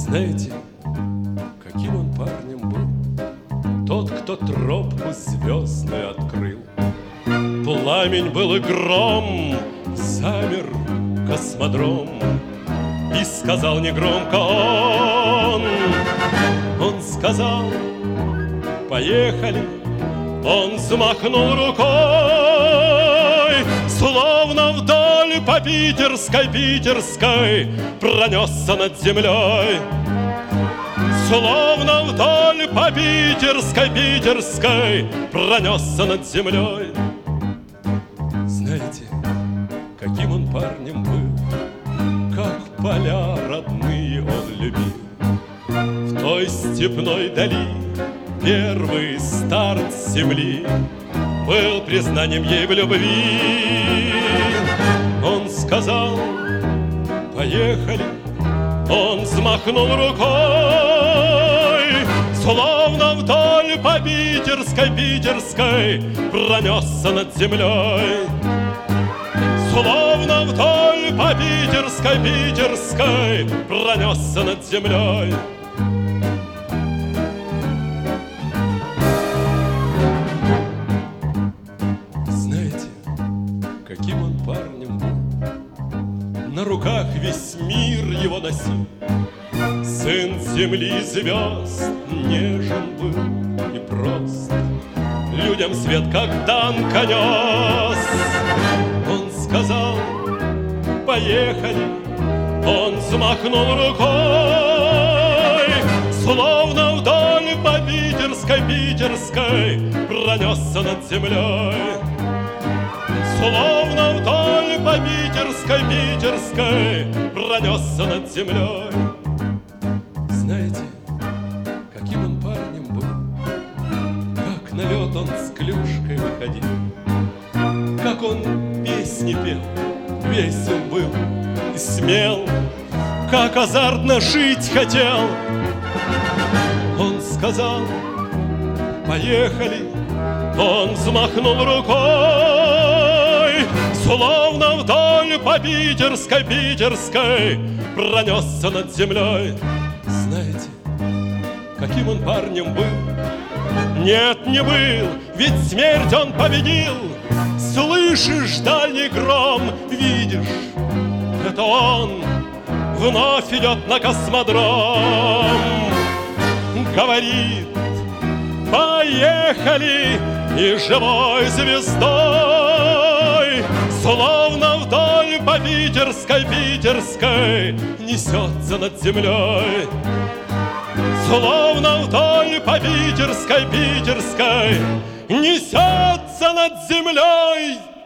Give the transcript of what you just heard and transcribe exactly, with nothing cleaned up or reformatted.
Знаете, каким он парнем был, тот, кто тропку звездную открыл. Пламень был и гром, замер космодром, и сказал негромко он. Он сказал: поехали. Он взмахнул рукой, словно вдоль по питерской, питерской пронесся над землей. Словно вдоль по питерской, питерской пронесся над землей. Знаете, каким он парнем был, как поля родные он любил. В той степной дали первый старт земли был признанием ей в любви. Он сказал: поехали. Он взмахнул рукой, словно вдоль по питерской, питерской пронесся над землей. Словно вдоль по питерской, питерской пронесся над землей. Знаете, каким он парнем был, на руках весь мир его носил. Сын земли и звезд, нежен был и прост, людям свет как танка нес. Он сказал: поехали. Он взмахнул рукой, словно вдоль по питерской, питерской пронесся над землей. Словно вдоль по питерской, питерской пронесся над землей. Знаете, каким он парнем был, как на лед он с клюшкой выходил, как он песни пел, весел был и смел, как азартно жить хотел. Он сказал: поехали. Он взмахнул рукой, словно вдоль по питерской, питерской пронесся над землей. Знаете, каким он парнем был? Нет, не был, ведь смерть он победил. Слышишь дальний гром, видишь, это он вновь идет на космодром. Говорит: поехали, и живой звездой, словно вдоль по питерской, питерской несется над землей. Словно вдоль по питерской, питерской несется над землей.